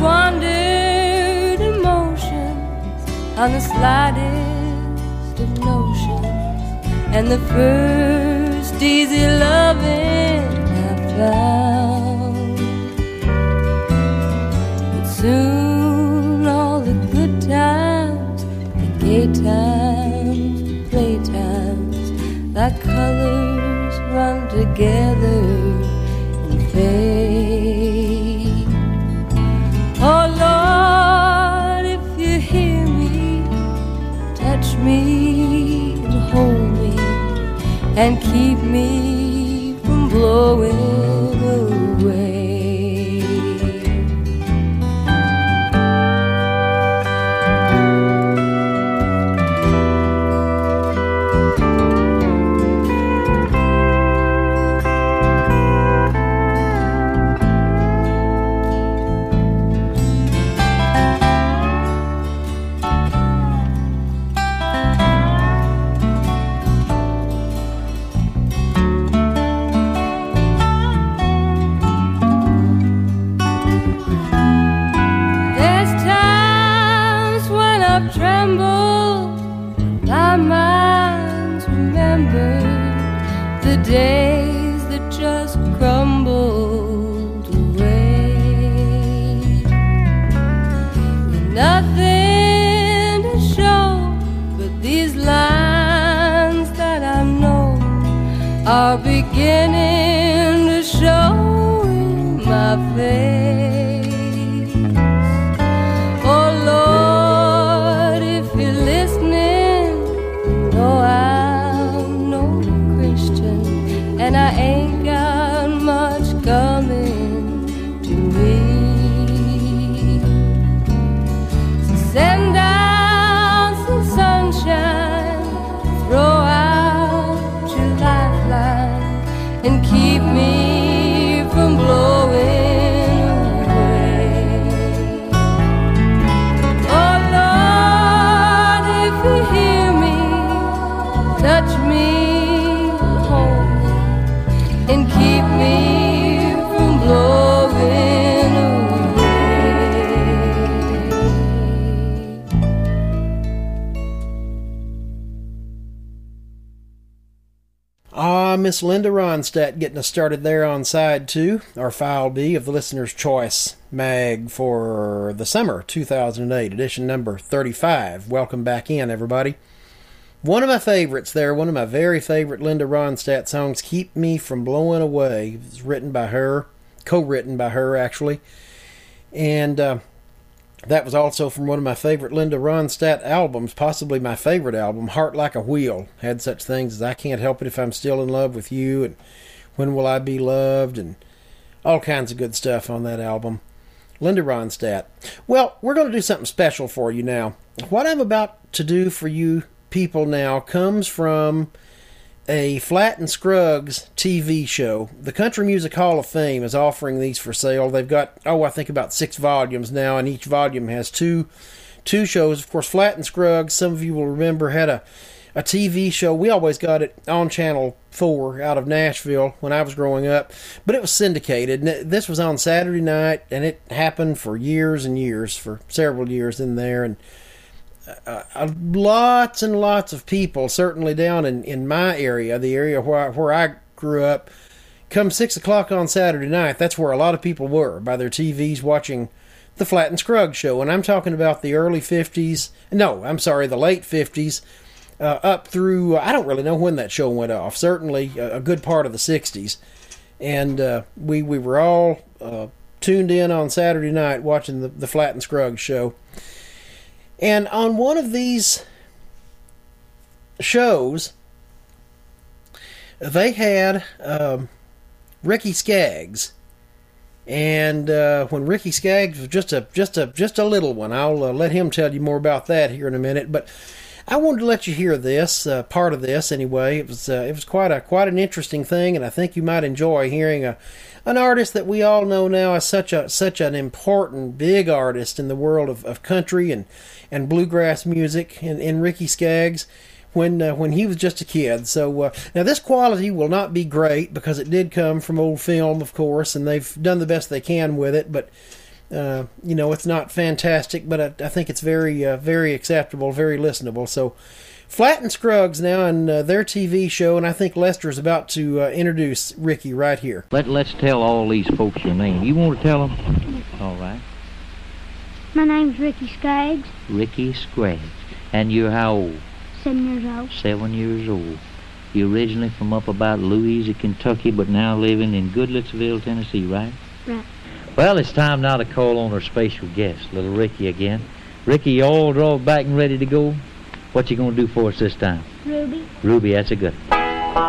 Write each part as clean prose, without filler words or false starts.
squandered emotions on the slightest of notions, and the first easy loving I found. But soon all the good times, the gay times, the playtimes, like colors run together and fade. Oh Lord, if you hear me, touch me and hold me and keep me from blowing away. Days that just crumbled away, with nothing to show but these lines that I know are beginning to show in my face. Oh Lord, if you're listening, know I'm no Christian, and I ain't got much coming to me. So send down some sunshine, throw out your lifeline, and keep me from blowing away. Oh Lord, if you hear me, touch me and keep me from blowing away. Ah, Miss Linda Ronstadt getting us started there on side 2, or file B, of the Listener's Choice mag for the summer 2008, edition number 35. Welcome back in, everybody. One of my favorites there, one of my very favorite Linda Ronstadt songs, Keep Me From Blowing Away. It was written by her, co-written by her, actually. And that was also from one of my favorite Linda Ronstadt albums, possibly my favorite album, Heart Like a Wheel. Had such things as I Can't Help It If I'm Still in Love with You, and When Will I Be Loved, and all kinds of good stuff on that album. Linda Ronstadt. Well, we're going to do something special for you now. What I'm about to do for you people now comes from a Flatt and Scruggs TV show. The Country Music Hall of Fame is offering these for sale. They've got, I think about 6 volumes now, and each volume has two shows. Of course, Flatt and Scruggs, some of you will remember, had a TV show. We always got it on Channel 4 out of Nashville when I was growing up, but it was syndicated. This was on Saturday night, and it happened for years and years, for several years in there, and lots and lots of people, certainly down in my area, the area where I grew up, come 6 o'clock on Saturday night, that's where a lot of people were, by their TVs watching the Flatt and Scruggs show. And I'm talking about the late 50s, up through, I don't really know when that show went off, certainly a good part of the 60s. And we were all tuned in on Saturday night watching the Flatt and Scruggs show. And on one of these shows, they had Ricky Skaggs, and when Ricky Skaggs was just a little one, I'll let him tell you more about that here in a minute. But I wanted to let you hear this part of this anyway. It was quite an interesting thing, and I think you might enjoy hearing an artist that we all know now as such an important, big artist in the world of country and bluegrass music, in Ricky Skaggs, when he was just a kid. So now this quality will not be great because it did come from old film, of course, and they've done the best they can with it. But It's not fantastic, but I think it's very, very acceptable, very listenable. So, Flatt and Scruggs now and their TV show, and I think Lester's about to introduce Ricky right here. Let's tell all these folks your name. You want to tell them? All right. My name's Ricky Skaggs. Ricky Skaggs. And you're how old? 7 years old. 7 years old. You're originally from up about Louisa, Kentucky, but now living in Goodlettsville, Tennessee, right? Right. Well, it's time now to call on our special guest, little Ricky again. Ricky, you all drove back and ready to go? What you gonna do for us this time? Ruby. Ruby, that's a good one.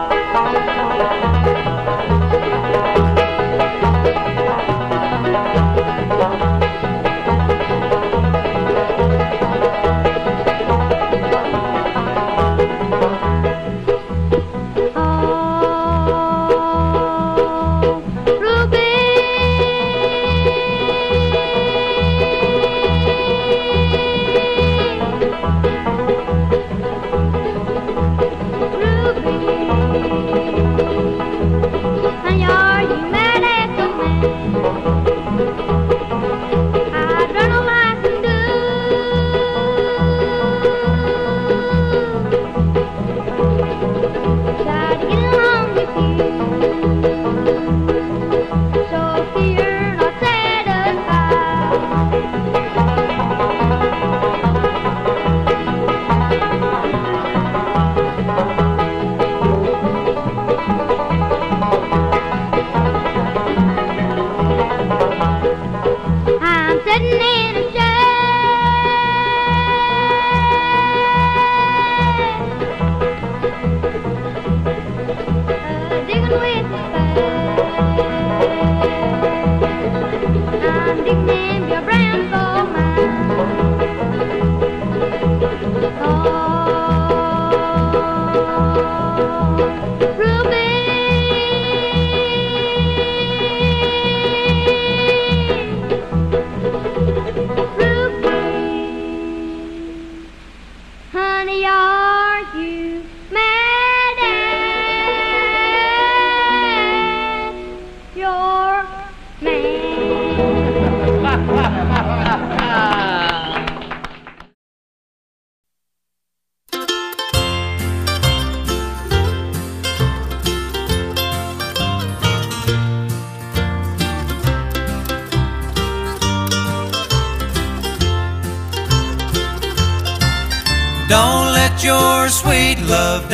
Don't let your sweet love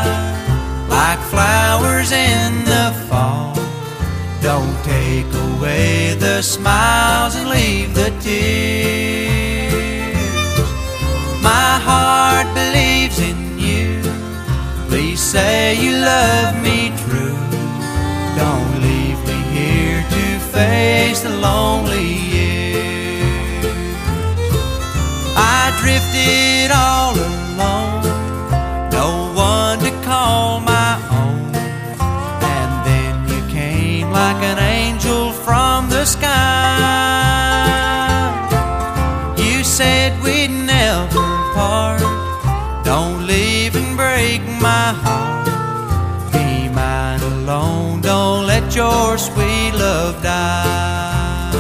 die like flowers in the fall. Don't take away the smiles and leave the tears. My heart believes in you. Please say you love me true. Don't leave me here to face the lonely years. I drifted all alone, no one to call my own. And then you came like an angel from the sky. You said we'd never part. Don't leave and break my heart. Be mine alone, don't let your sweet love die.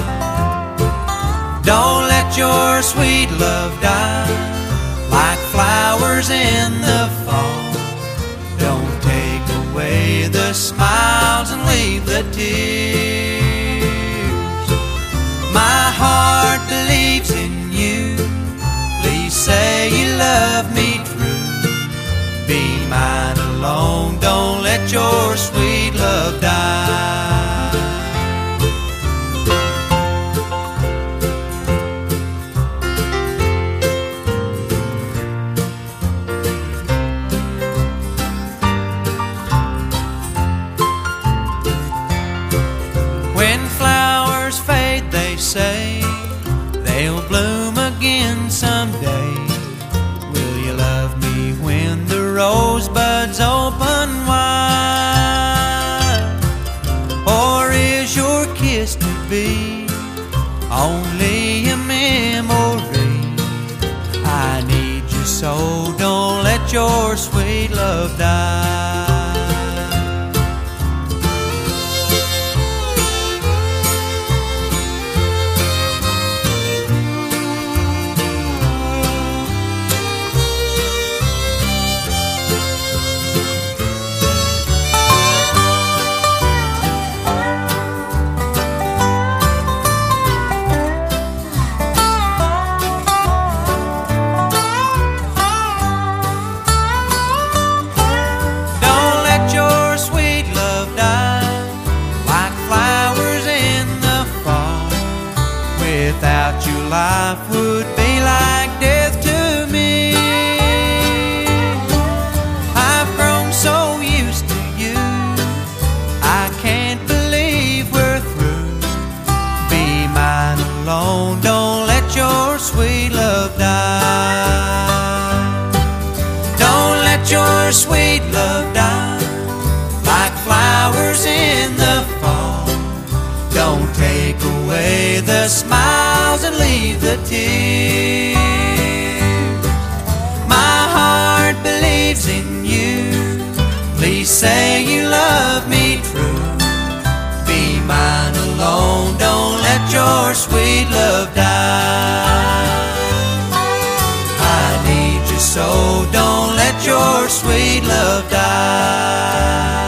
Don't let your sweet love die like flowers in the fall. Don't take away the smiles and leave the tears. My heart believes in you. Please say you love me true. Be mine alone, don't let your sweet love die. When flowers fade, they say they'll bloom again someday. Will you love me when the rosebuds open wide? Or is your kiss to be only a memory? I need you so, don't let your sweet love die. your life would be like death to me. I've grown so used to you, I can't believe we're through. Be mine alone, don't let your sweet love die. Don't let your sweet love die, like flowers in the fall. Don't take away the smiles and leave the tears. My heart believes in you, please say you love me true. Be mine alone, don't let your sweet love die. I need you so, don't let your sweet love die.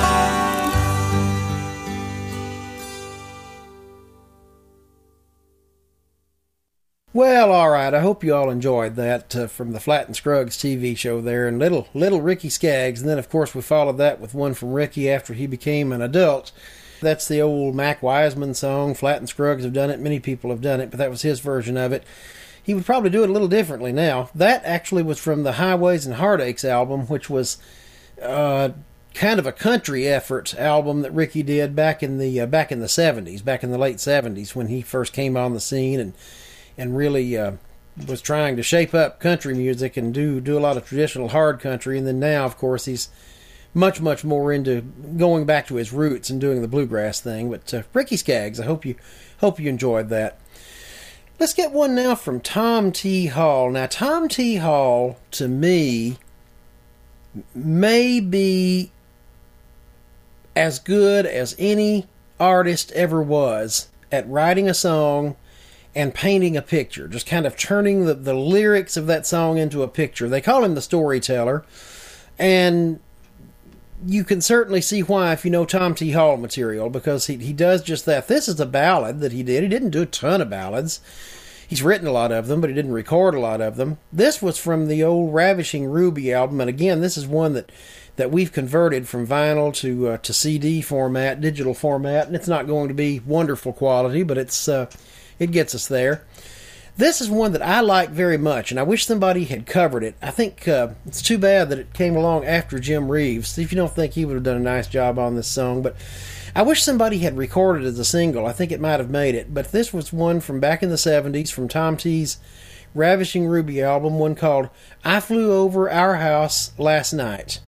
Well, all right. I hope you all enjoyed that from the Flatt and Scruggs TV show there, and little Ricky Skaggs. And then, of course, we followed that with one from Ricky after he became an adult. That's the old Mac Wiseman song. Flatt and Scruggs have done it. Many people have done it, but that was his version of it. He would probably do it a little differently now. That actually was from the Highways and Heartaches album, which was kind of a country effort album that Ricky did back in the 70s, back in the late 70s when he first came on the scene and really was trying to shape up country music and do a lot of traditional hard country. And then now, of course, he's much more into going back to his roots and doing the bluegrass thing. But Ricky Skaggs, I hope you enjoyed that. Let's get one now from Tom T. Hall. Now, Tom T. Hall, to me, may be as good as any artist ever was at writing a song and painting a picture, just kind of turning the lyrics of that song into a picture. They call him the storyteller, and you can certainly see why if you know Tom T. Hall material, because he does just that. This is a ballad that he did. He didn't do a ton of ballads. He's written a lot of them, but he didn't record a lot of them. This was from the old Ravishing Ruby album, and again, this is one that we've converted from vinyl to CD format, digital format, and it's not going to be wonderful quality, but it gets us there. This is one that I like very much, and I wish somebody had covered it. I think it's too bad that it came along after Jim Reeves. If you don't think he would have done a nice job on this song, but I wish somebody had recorded it as a single. I think it might have made it, but this was one from back in the 70s from Tom T's Ravishing Ruby album, one called I Flew Over Our House Last Night.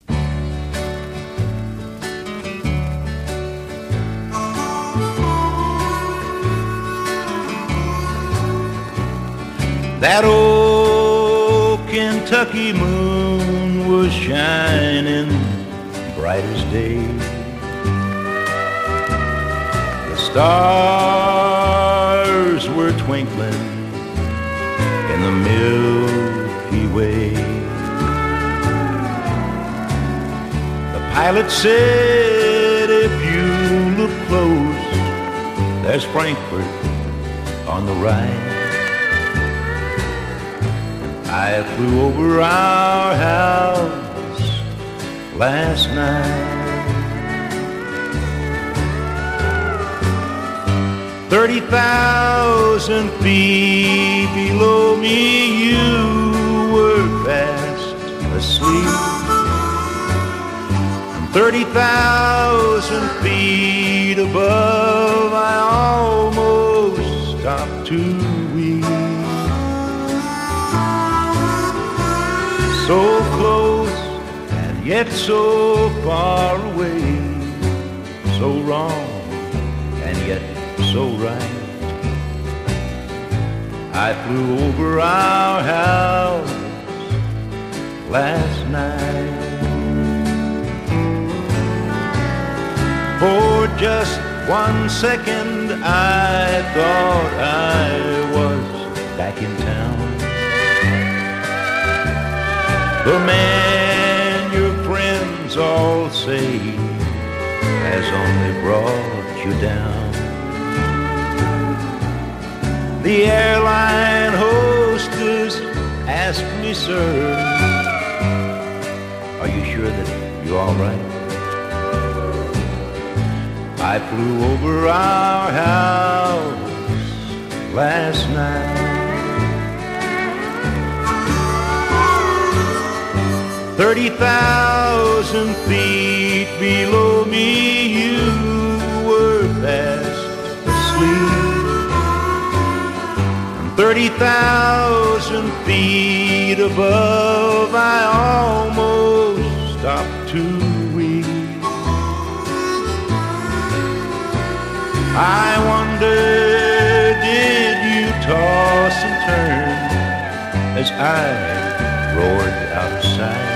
That old Kentucky moon was shining bright as day. The stars were twinkling in the Milky Way. The pilot said, if you look close, there's Frankfurt on the right. I flew over our house last night. 30,000 feet below me, you were fast asleep. And 30,000 feet above, I almost stopped to weep. So close and yet so far away, so wrong and yet so right. I flew over our house last night. For just 1 second I thought I was back in town. The man your friends all say has only brought you down. The airline hostess asked me, sir, are you sure that you're all right? I flew over our house last night. 30,000 feet below me, you were fast asleep. 30,000 feet above, I almost stopped to weep. I wonder, did you toss and turn as I roared out of sight?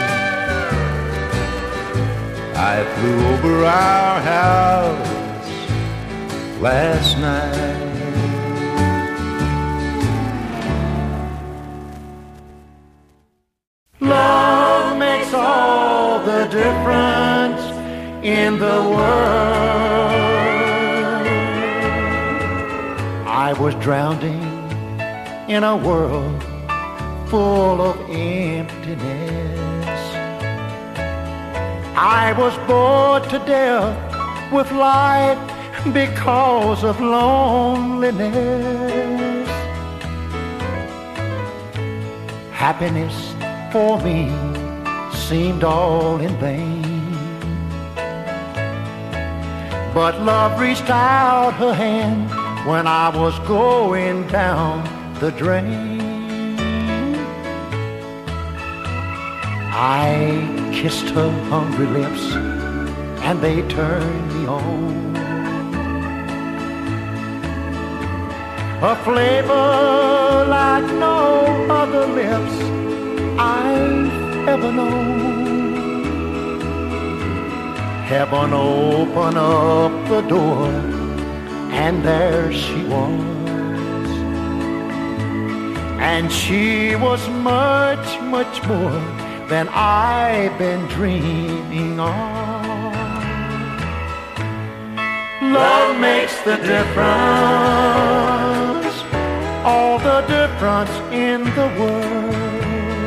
I flew over our house last night. Love makes all the difference in the world. I was drowning in a world full of emptiness. I was bored to death with life because of loneliness. Happiness for me seemed all in vain, but love reached out her hand when I was going down the drain. I kissed her hungry lips and they turned me on. A flavor like no other lips I've ever known. Heaven opened up the door and there she was. And she was much, much more than I've been dreaming of. Love makes the difference, all the difference in the world.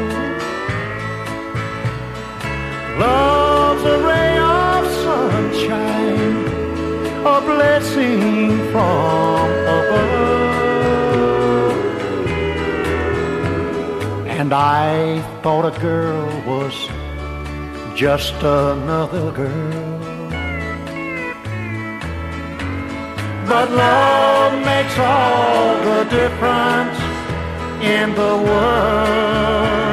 Love's a ray of sunshine, a blessing from above. And I thought a girl was just another girl. But love makes all the difference in the world.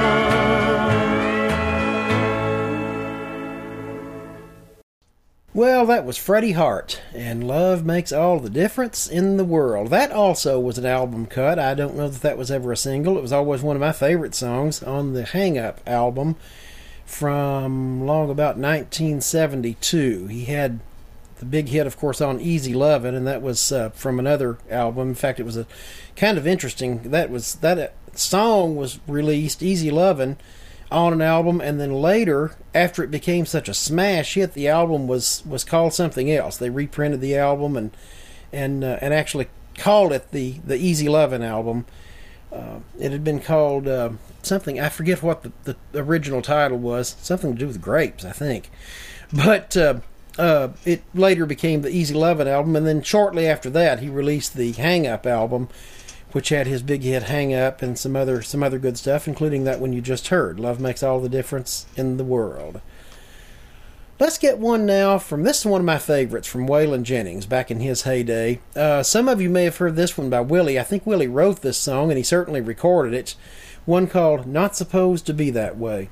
Well, that was Freddie Hart, and Love Makes All the Difference in the World. That also was an album cut. I don't know that that was ever a single. It was always one of my favorite songs on the Hang Up album from long about 1972. He had the big hit, of course, on Easy Lovin', and that was from another album. In fact, it was a kind of interesting. That song was released, Easy Lovin', on an album, and then later, after it became such a smash hit, the album was called something else. They reprinted the album and actually called it the Easy Lovin' album. It had been called something, I forget what the original title was, something to do with grapes, I think. But it later became the Easy Lovin' album, and then shortly after that, he released the Hang Up album, which had his big hit Hang Up and some other good stuff, including that one you just heard, Love Makes All the Difference in the World. Let's get one now from, this is one of my favorites, from Waylon Jennings back in his heyday. Some of you may have heard this one by Willie. I think Willie wrote this song, and he certainly recorded it. One called Not Supposed to Be That Way.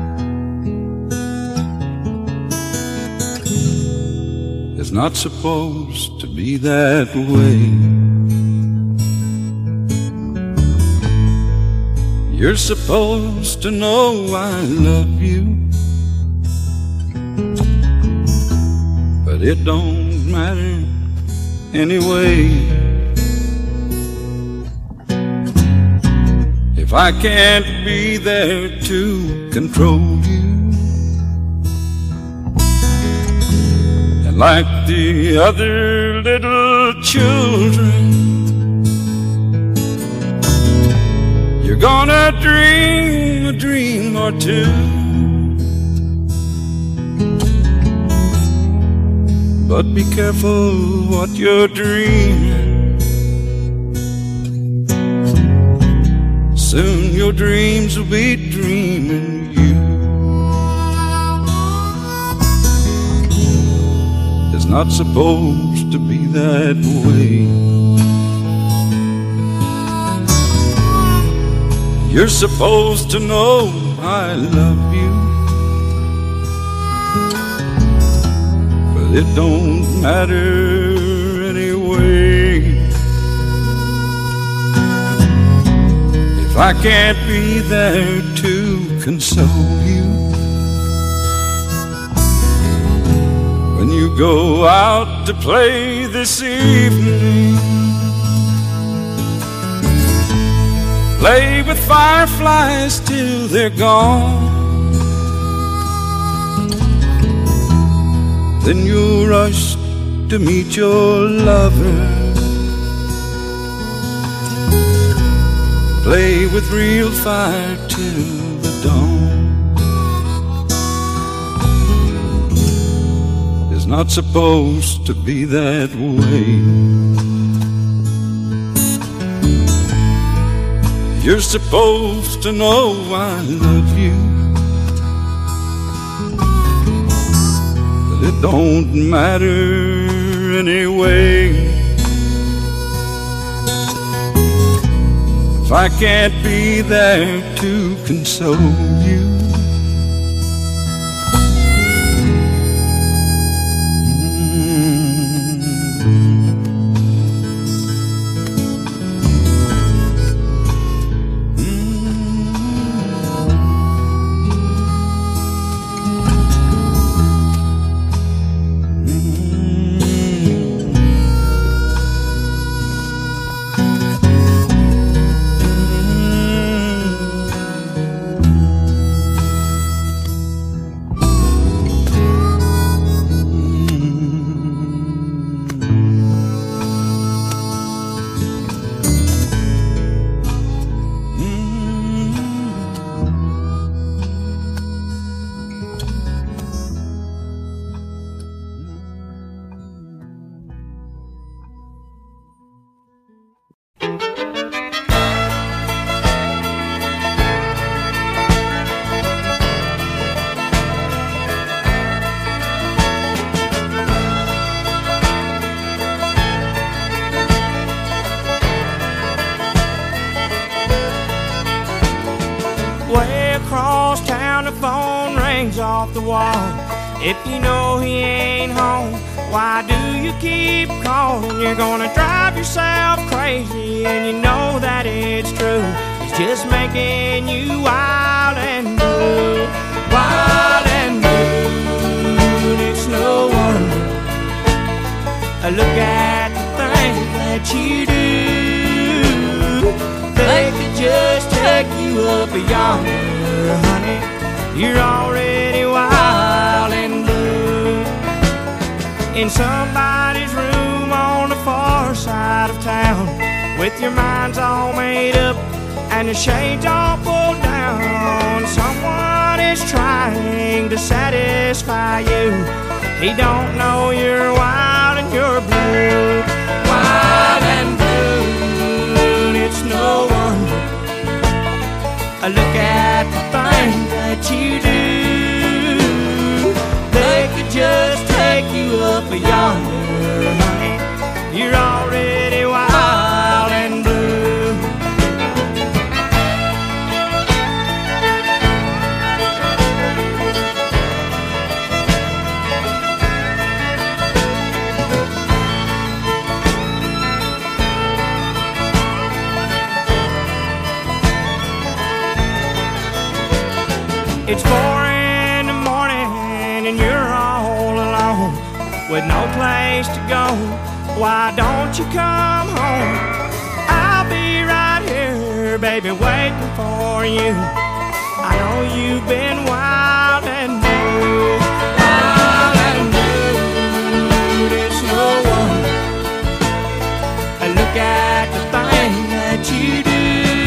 It's not supposed to be that way. You're supposed to know I love you, but it don't matter anyway. If I can't be there to control you, and like the other little children, you're gonna dream a dream or two, but be careful what you're dreaming. Soon your dreams will be dreaming you. not supposed to be that way. You're supposed to know I love you, but it don't matter anyway. If I can't be there to console you when you go out to play this evening, play with fireflies till they're gone, then you'll rush to meet your lover, play with real fire till the dawn. It's not supposed to be that way. You're supposed to know I love you, but it don't matter anyway. If I can't be there to console you, way across town the phone rings off the wall. If you know he ain't home, why do you keep calling? You're gonna drive yourself crazy, and you know that it's true. He's just making you wild and blue, wild and blue. And it's no wonder. Look at the things that you do. They could just take you up yonder, honey. You're already wild and blue. In somebody's room on the far side of town, with your minds all made up and the shades all pulled down. Someone is trying to satisfy you. He don't know you're wild and you're blue, wild and blue. And it's no wonder. Look at the things that you do. They could just take you up yonder, honey. You're already wild and blue. It's 4 in the morning and you're all alone with no place to go. Why don't you come home? I'll be right here, baby, waiting for you. I know you've been wild and blue, wild and blue. It's no wonder. Look at the things that you do.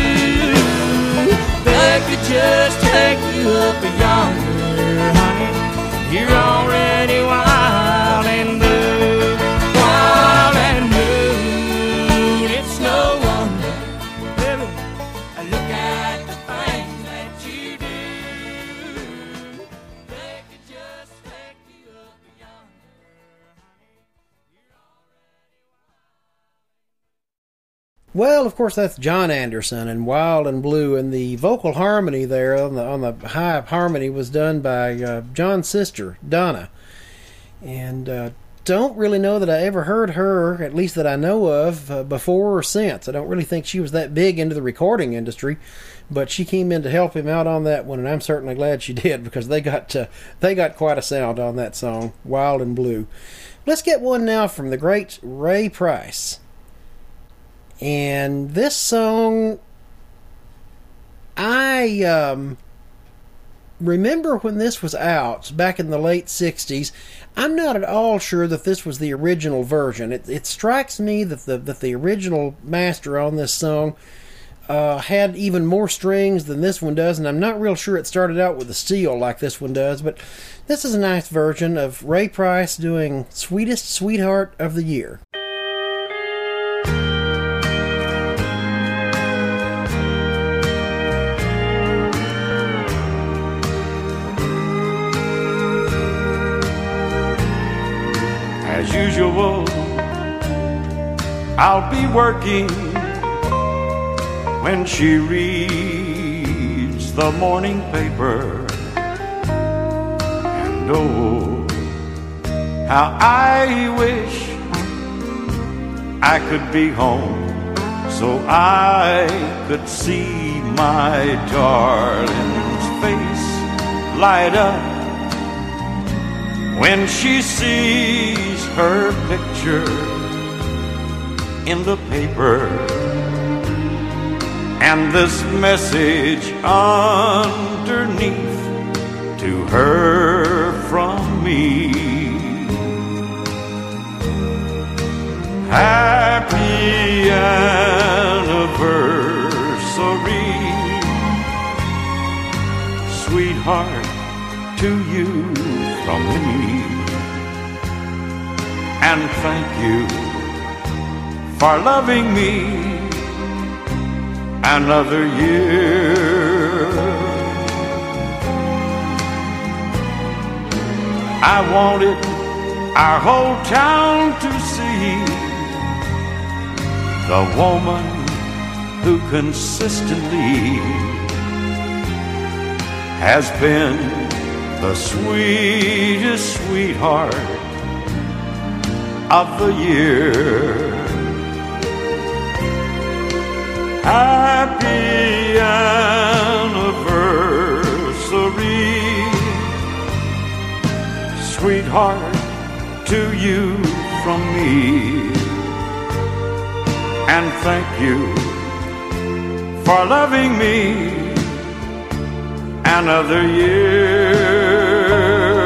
They could just take you up yonder, honey. You're already wild and blue, wild and blue. It's no wonder, baby. Look at the things that you do. They could just take you up yonder, honey. Well, of course, that's John Anderson and Wild and Blue, and the vocal harmony there on the high harmony was done by John's sister, Donna. And don't really know that I ever heard her, at least that I know of, before or since. I don't really think she was that big into the recording industry, but she came in to help him out on that one, and I'm certainly glad she did, because they got quite a sound on that song, Wild and Blue. Let's get one now from the great Ray Price. And this song, I remember when this was out back in the late 60s. I'm not at all sure that this was the original version. It strikes me that the original master on this song had even more strings than this one does, and I'm not real sure it started out with the steel like this one does, but this is a nice version of Ray Price doing Sweetest Sweetheart of the Year. As usual, I'll be working when she reads the morning paper. And oh, how I wish I could be home so I could see my darling's face light up when she sees her picture in the paper, and this message underneath to her from me. Happy anniversary, sweetheart, to you from me. And thank you for loving me another year. I wanted our whole town to see the woman who consistently has been the sweetest sweetheart of the year. Happy anniversary, sweetheart, to you from me. And thank you for loving me another year.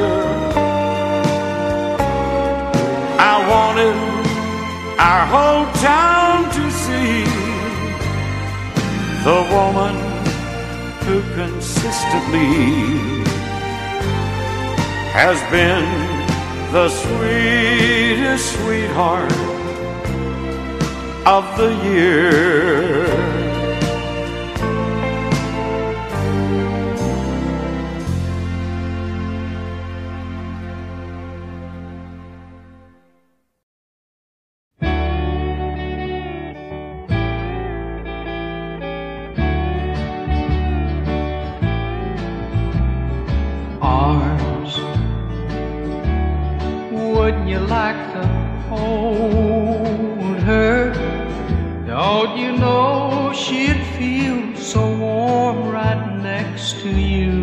I wanted our whole town to see the woman who consistently has been the sweetest sweetheart of the year. Wouldn't you like to hold her? Don't you know she'd feel so warm right next to you?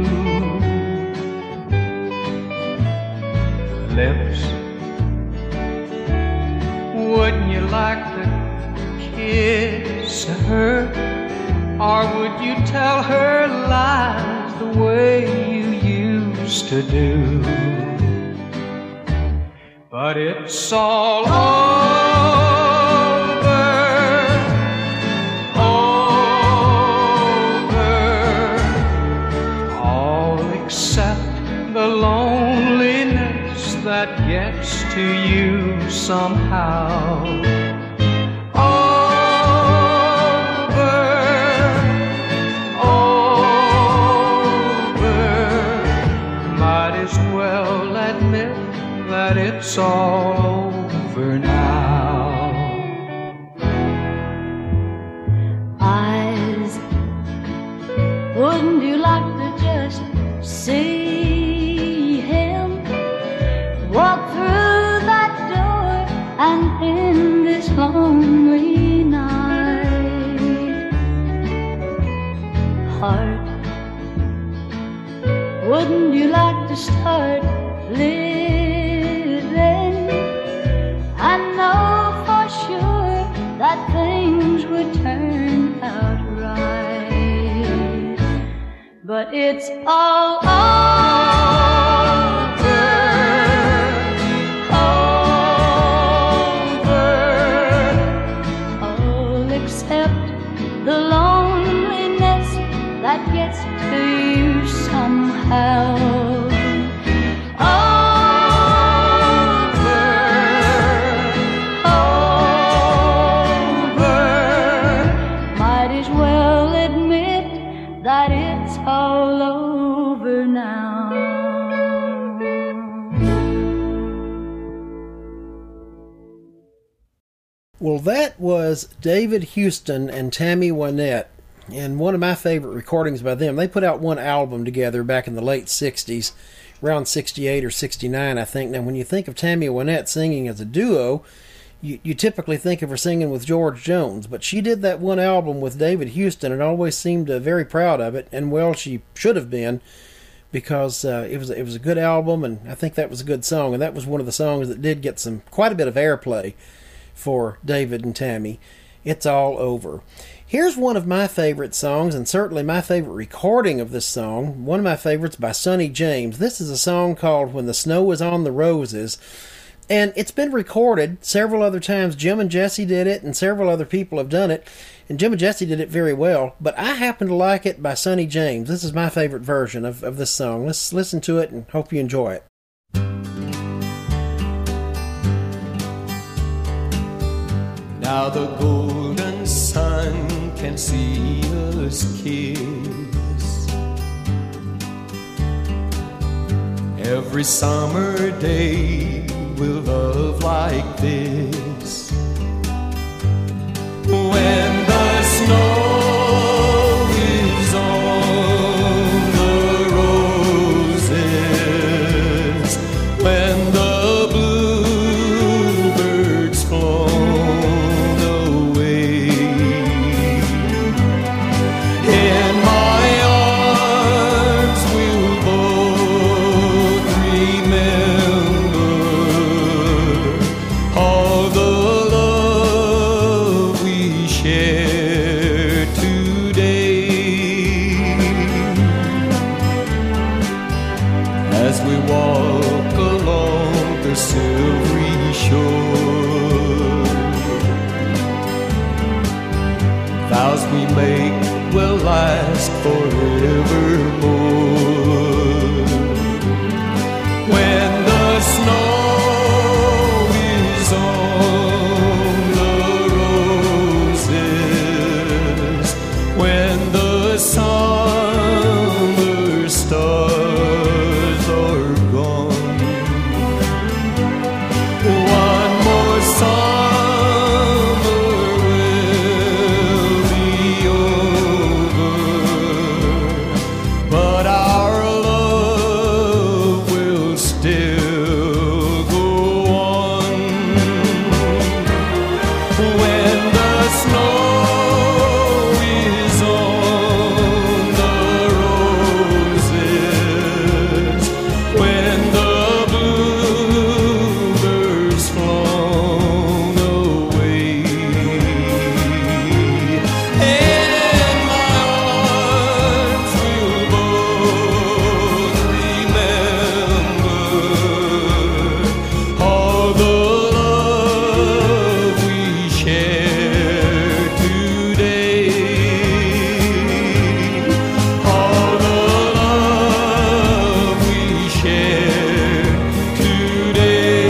Lips, wouldn't you like to kiss her? Or would you tell her lies the way you used to do? But it's all all except the loneliness that gets to you somehow. Might as well admit that it's all over now. heart. Wouldn't you like to start living? I know for sure that things would turn out right, but it's all all except the loneliness that gets to you somehow. Might as well admit that it's all over now. Well, that was David Houston and Tammy Wynette, and one of my favorite recordings by them. They put out one album together back in the late 60s, around 68 or 69, I think. Now, when you think of Tammy Wynette singing as a duo, you typically think of her singing with George Jones, but she did that one album with David Houston and always seemed very proud of it, and well, she should have been, because it was a good album, and I think that was a good song, and that was one of the songs that did get quite a bit of airplay for David and Tammy. It's All Over. Here's one of my favorite songs, and certainly my favorite recording of this song, one of my favorites by Sonny James. This is a song called When the Snow Is on the Roses, and it's been recorded several other times. Jim and Jesse did it, and several other people have done it, and Jim and Jesse did it very well, but I happen to like it by Sonny James. This is my favorite version of this song. Let's listen to it and hope you enjoy it. Now the golden sun can see us kiss. Every summer day we'll love like this. When the snow is on the roses, when the bluebirds flown away, in my arms we'll both remember all the love we shared today. As we walk along the silvery shore, vows we make will last forevermore. When the snow is on the roses, when the summer stars are gone, one more summer will be over, but our love will still go on. When the snow is on the roses, when the bluebirds flown away, in my arms we'll both remember all the love we shared today, all the love we shared today.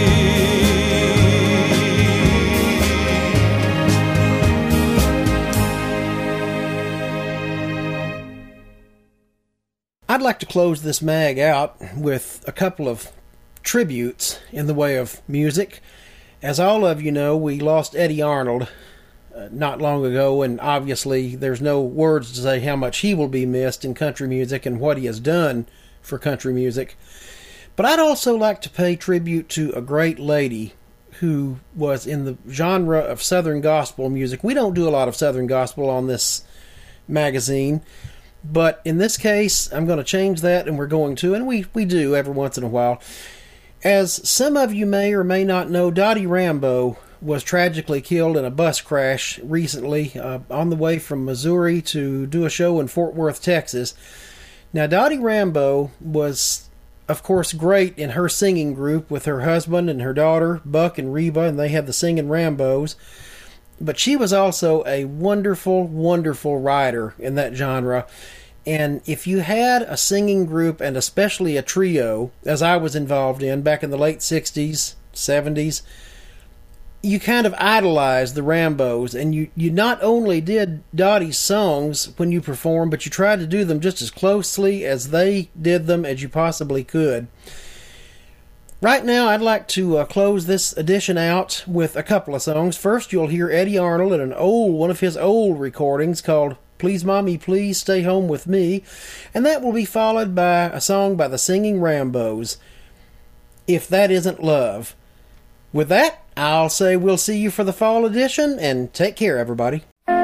I'd like to close this mag out with a couple of tributes in the way of music. As all of you know, we lost Eddie Arnold not long ago, and obviously there's no words to say how much he will be missed in country music and what he has done for country music. But I'd also like to pay tribute to a great lady who was in the genre of Southern gospel music. We don't do a lot of Southern gospel on this magazine, But in this case, I'm going to change that, and we're going to, and we do every once in a while. As some of you may or may not know, Dottie Rambo was tragically killed in a bus crash recently on the way from Missouri to do a show in Fort Worth, Texas. Now, Dottie Rambo was, of course, great in her singing group with her husband and her daughter, Buck and Reba, and they had the Singing Rambos. But she was also a wonderful, wonderful writer in that genre. And if you had a singing group, and especially a trio, as I was involved in back in the late 60s, 70s, you kind of idolized the Rambos, and you not only did Dottie's songs when you performed, but you tried to do them just as closely as they did them as you possibly could. Right now, I'd like to close this edition out with a couple of songs. First, you'll hear Eddie Arnold in one of his old recordings called Please Mommy, Please Stay Home With Me, and that will be followed by a song by the Singing Rambos, If That Isn't Love. With that, I'll say we'll see you for the fall edition, and take care, everybody.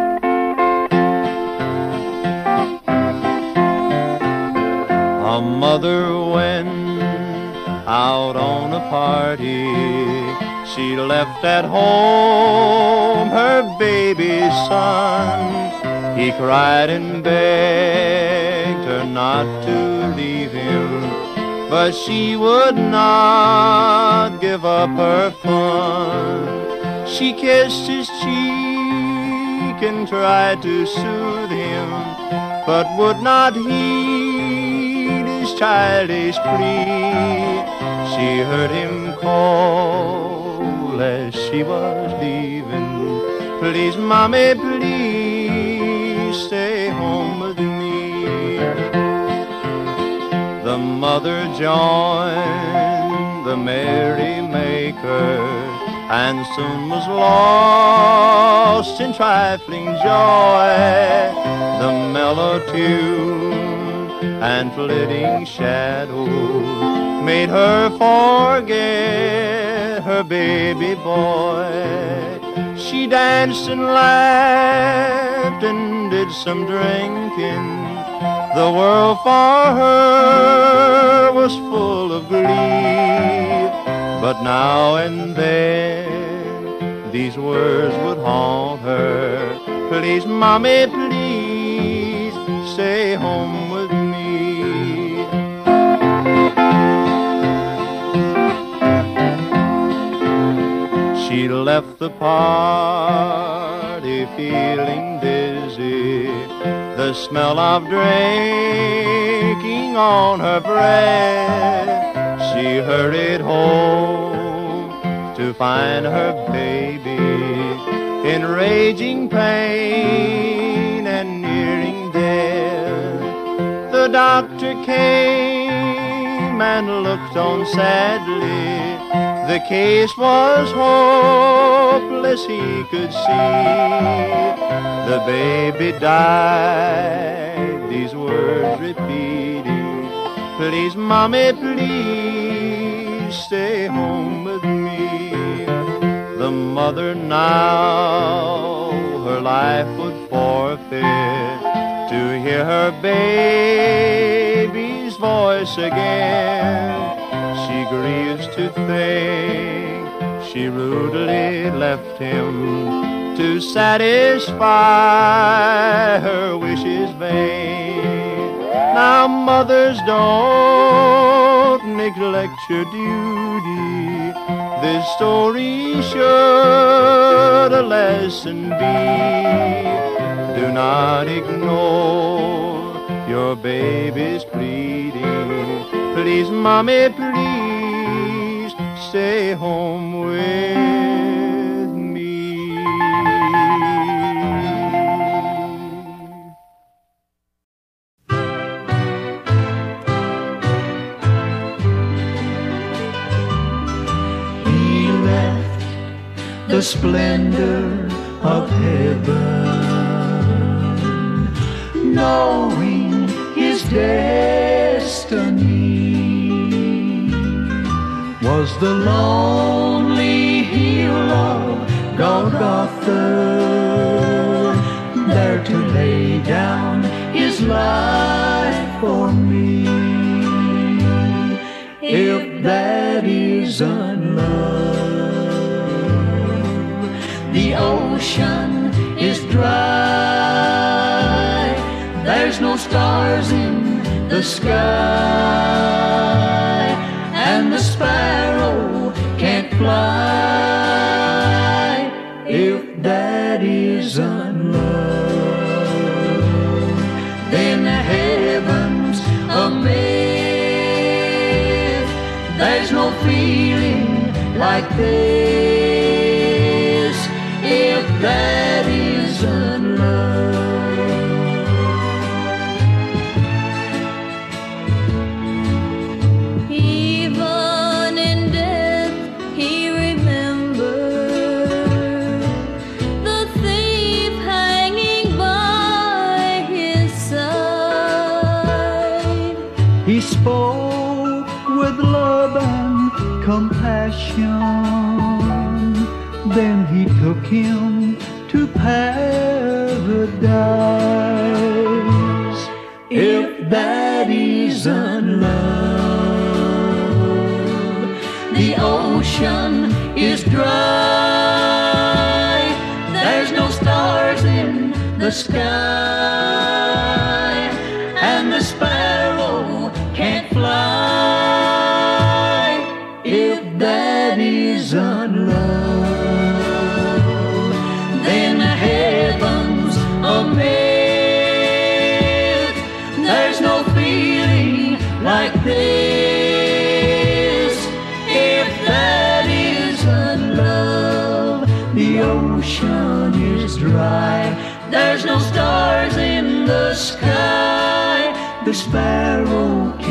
A mother went out on a party. She left at home her baby son. He cried and begged her not to leave him, but she would not give up her fun. She kissed his cheek and tried to soothe him, but would not heed his childish plea. She heard him call as she was leaving, Please, Mommy, please stay home with me. The mother joined the merrymaker and soon was lost in trifling joy. The mellow tune and flitting shadows made her forget her baby boy. She danced and laughed and did some drinking. The world for her was full of glee. But now and then these words would haunt her. Please, Mommy, please stay home with me. She left the party feeling dizzy, the smell of drinking on her breath. She hurried home to find her baby in raging pain and nearing death. The doctor came and looked on sadly. The case was hopeless, he could see. The baby died, these words repeating, Please, Mommy, please stay home with me. The mother now her life would forfeit to hear her baby's voice again. She grieves to think she rudely left him to satisfy her wishes vain. Now mothers, don't neglect your duty. This story should a lesson be. Do not ignore your baby's pleading. Please, Mommy, please stay home with me. He left the splendor of heaven, knowing his destiny was the lonely hill of Golgotha, there to lay down his life. ocean is dry. There's no stars in the sky, and the sparrow can't fly if that isn't love. Then the heavens a myth. There's no feeling like this if that isn't love. Even in death he remembered the thief hanging by his side. He spoke with love and compassion, then he took him to paradise. If that isn't love, the ocean is dry. There's no stars in the sky, and the sparrow can't fly if that isn't love. Then the heavens a myth. There's no feeling like this if that isn't love. The ocean is dry. There's no stars in the sky. The sparrow